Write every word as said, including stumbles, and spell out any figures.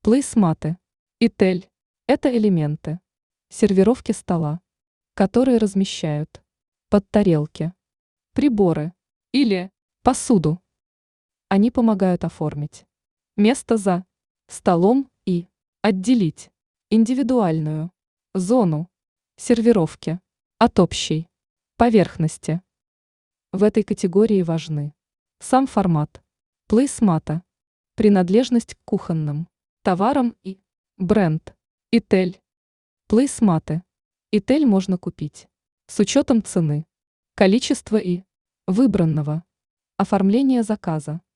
Плейсматы. Итель– это элементы сервировки стола, которые размещают под тарелки, приборы или посуду. Они помогают оформить место за столом и отделить индивидуальную зону сервировки от общей поверхности. В этой категории важны сам формат плейсмата, принадлежность к кухонным товарам и бренд Итель. Плейсматы Итель можно купить с учетом цены, количества и выбранного оформления заказа.